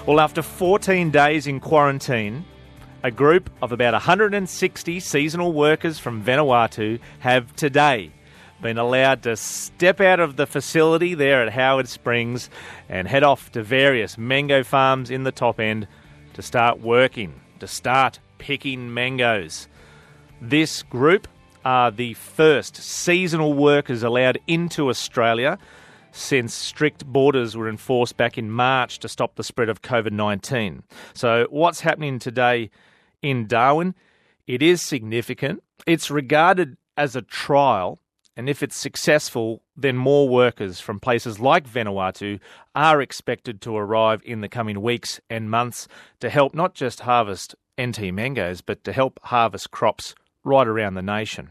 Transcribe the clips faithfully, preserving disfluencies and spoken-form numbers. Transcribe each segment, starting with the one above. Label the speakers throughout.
Speaker 1: Well, after fourteen days in quarantine, a group of about one hundred sixty seasonal workers from Vanuatu have today been allowed to step out of the facility there at Howard Springs and head off to various mango farms in the top end to start working, to start picking mangoes. This group are the first seasonal workers allowed into Australia since strict borders were enforced back in March to stop the spread of covid nineteen. So what's happening today in Darwin? It is significant. It's regarded as a trial, and if it's successful, then more workers from places like Vanuatu are expected to arrive in the coming weeks and months to help not just harvest N T mangoes, but to help harvest crops right around the nation.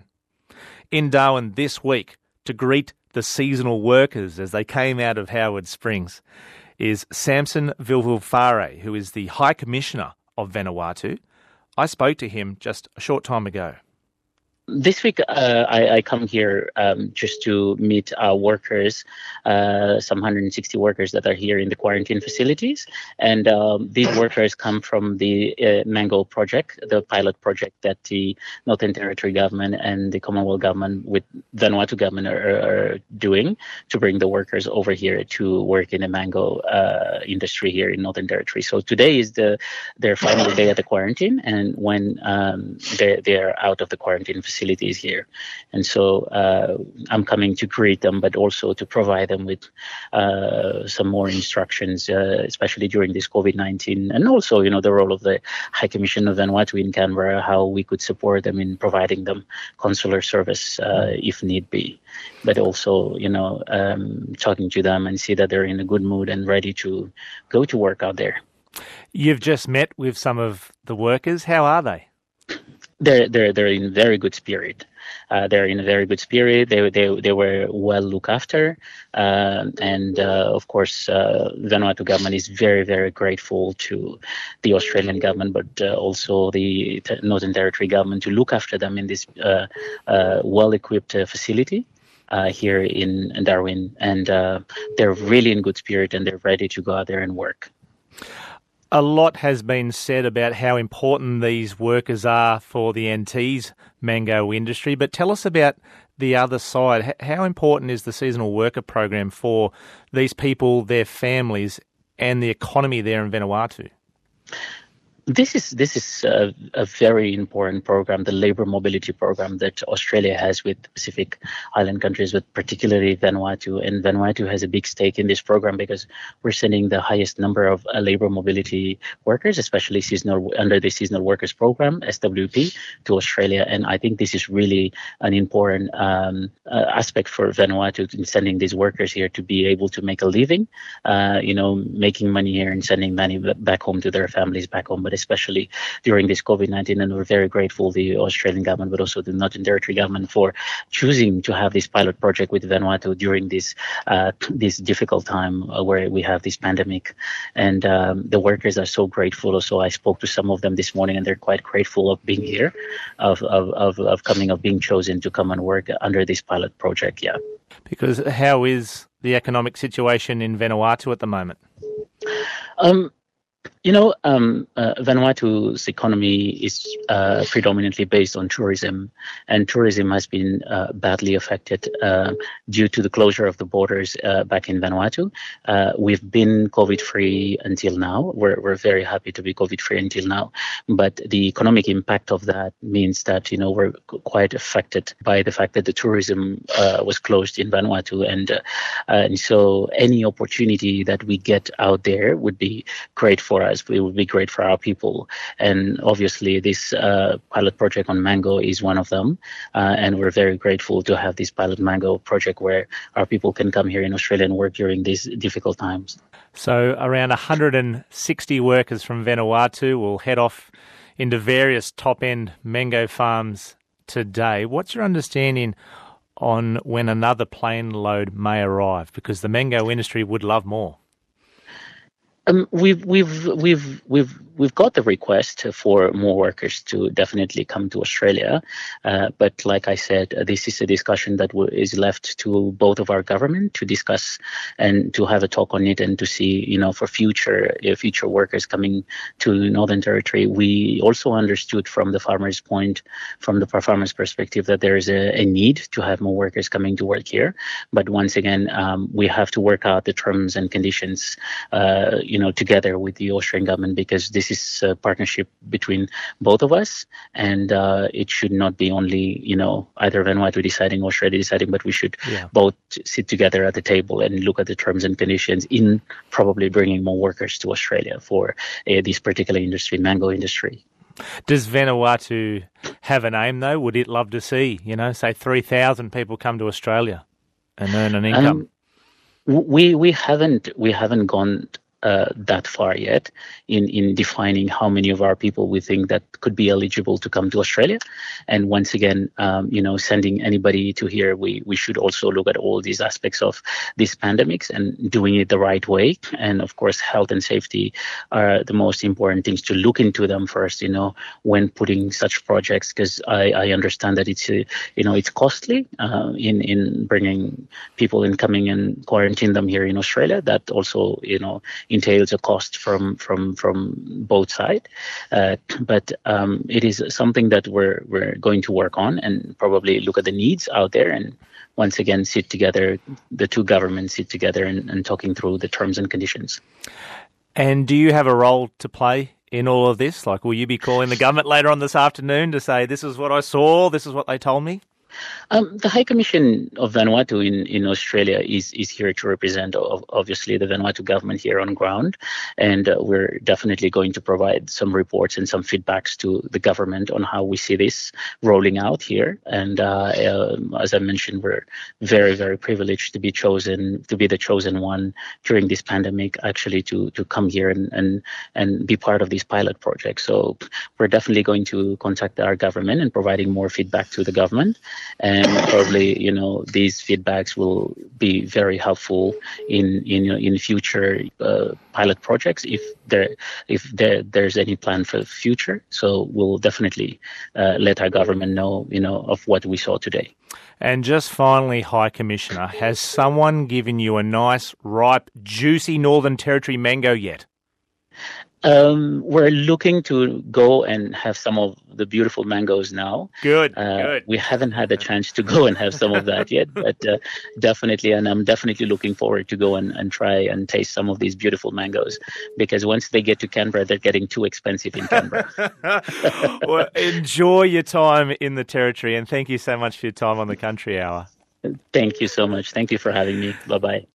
Speaker 1: In Darwin this week, to greet the seasonal workers as they came out of Howard Springs, is Samson Vilvilfare, who is the High Commissioner of Vanuatu. I spoke to him just a short time ago.
Speaker 2: This week, uh, I, I come here um, just to meet our workers, uh, some one hundred sixty workers that are here in the quarantine facilities. And um, these workers come from the uh, Mango project, the pilot project that the Northern Territory government and the Commonwealth government with Vanuatu government are, are doing to bring the workers over here to work in the mango uh, industry here in Northern Territory. So today is the their final day at the quarantine, and when um, they they are out of the quarantine facility. Facilities here. And so uh, I'm coming to greet them, but also to provide them with uh, some more instructions, uh, especially during this covid nineteen, and also, you know, the role of the High Commission of Vanuatu in Canberra, how we could support them in providing them consular service uh, if need be. But also, you know, um, talking to them and see that they're in a good mood and ready to go to work out there.
Speaker 1: You've just met with some of the workers. How are they?
Speaker 2: They're they're they're in very good spirit. Uh, they're in a very good spirit. They they they were well looked after, uh, and uh, of course, uh, Vanuatu government is very very grateful to the Australian government, but uh, also the Northern Territory government to look after them in this uh, uh, well equipped uh, facility. Uh, here in, in Darwin, and uh, they're really in good spirit and they're ready to go out there and work.
Speaker 1: A lot has been said about how important these workers are for the N T's mango industry, but tell us about the other side. How important is the seasonal worker program for these people, their families, and the economy there in Vanuatu?
Speaker 2: This is this is a, a very important program, the labour mobility program that Australia has with Pacific Island countries, but particularly Vanuatu. And Vanuatu has a big stake in this program because we're sending the highest number of uh, labour mobility workers, especially seasonal under the Seasonal Workers Program, S W P, to Australia. And I think this is really an important um, uh, aspect for Vanuatu in sending these workers here to be able to make a living, uh, you know, making money here and sending money back home to their families back home. But especially during this covid nineteen, and we're very grateful the Australian government, but also the Northern Territory government for choosing to have this pilot project with Vanuatu during this uh, this difficult time uh, where we have this pandemic. And um, the workers are so grateful. So I spoke to some of them this morning, and they're quite grateful of being here, of of of, of coming, of being chosen to come and work under this pilot project. Yeah.
Speaker 1: Because how is the economic situation in Vanuatu at the moment?
Speaker 2: Um. You know, um, uh, Vanuatu's economy is uh, predominantly based on tourism, and tourism has been uh, badly affected uh, due to the closure of the borders uh, back in Vanuatu. Uh, we've been COVID-free until now. We're we're very happy to be COVID-free until now, but the economic impact of that means that, you know, we're quite affected by the fact that the tourism uh, was closed in Vanuatu, and uh, and so any opportunity that we get out there would be great for us. It would be great for our people. And obviously this uh, pilot project on mango is one of them. Uh, and we're very grateful to have this pilot mango project where our people can come here in Australia and work during these difficult times.
Speaker 1: So around one hundred sixty workers from Vanuatu will head off into various top-end mango farms today. What's your understanding on when another plane load may arrive? Because the mango industry would love more.
Speaker 2: Um, we've we've we've we've we've got the request for more workers to definitely come to Australia, uh, but like I said, uh, this is a discussion that w- is left to both of our government to discuss and to have a talk on it, and to see, you know, for future uh, future workers coming to Northern Territory. We also understood from the farmers' point, from the farmers' perspective, that there is a, a need to have more workers coming to work here. But once again, um, we have to work out the terms and conditions, uh, you know, together with the Australian government, because this is a partnership between both of us, and uh, it should not be only, you know, either Vanuatu deciding or Australia deciding, but we should
Speaker 1: Yeah.
Speaker 2: both sit together at the table and look at the terms and conditions in probably bringing more workers to Australia for uh, this particular industry, mango industry.
Speaker 1: Does Vanuatu have an aim, though? Would it love to see, you know, say three thousand people come to Australia and earn an income?
Speaker 2: Um, we we haven't we haven't gone uh, that far yet in, in defining how many of our people we think that could be eligible to come to Australia. And once again, um, you know, sending anybody to here, we, we should also look at all these aspects of these pandemics and doing it the right way. And of course, health and safety are the most important things to look into them first, you know, when putting such projects, because I, I understand that it's, uh, you know, it's costly uh, in, in bringing people in, coming and quarantine them here in Australia. That also, you know, entails a cost from from from both sides, uh, but um, it is something that we're we're going to work on and probably look at the needs out there, and once again sit together, the two governments sit together and, and talking through the terms and conditions.
Speaker 1: And do you have a role to play in all of this? Like, will you be calling the government later on this afternoon to say, this is what I saw, this is what they told me?
Speaker 2: Um, the High Commission of Vanuatu in, in Australia is, is here to represent, obviously, the Vanuatu government here on ground. And uh, we're definitely going to provide some reports and some feedbacks to the government on how we see this rolling out here. And uh, uh, as I mentioned, we're very, very privileged to be chosen, to be the chosen one during this pandemic, actually, to, to come here and, and, and be part of this pilot project. So we're definitely going to contact our government and providing more feedback to the government. And probably, you know, these feedbacks will be very helpful in in in future uh, pilot projects if there if there there's any plan for the future. So we'll definitely uh, let our government know, you know, of what we saw today.
Speaker 1: And just finally, High Commissioner, has someone given you a nice, ripe, juicy Northern Territory mango yet?
Speaker 2: Um, we're looking to go and have some of the beautiful mangoes now.
Speaker 1: Good,
Speaker 2: uh,
Speaker 1: good.
Speaker 2: We haven't had the chance to go and have some of that yet, but uh, definitely, and I'm definitely looking forward to go and, and try and taste some of these beautiful mangoes, because once they get to Canberra, they're getting too expensive in Canberra.
Speaker 1: Well, enjoy your time in the Territory, and thank you so much for your time on the Country Hour.
Speaker 2: Thank you so much. Thank you for having me. Bye-bye.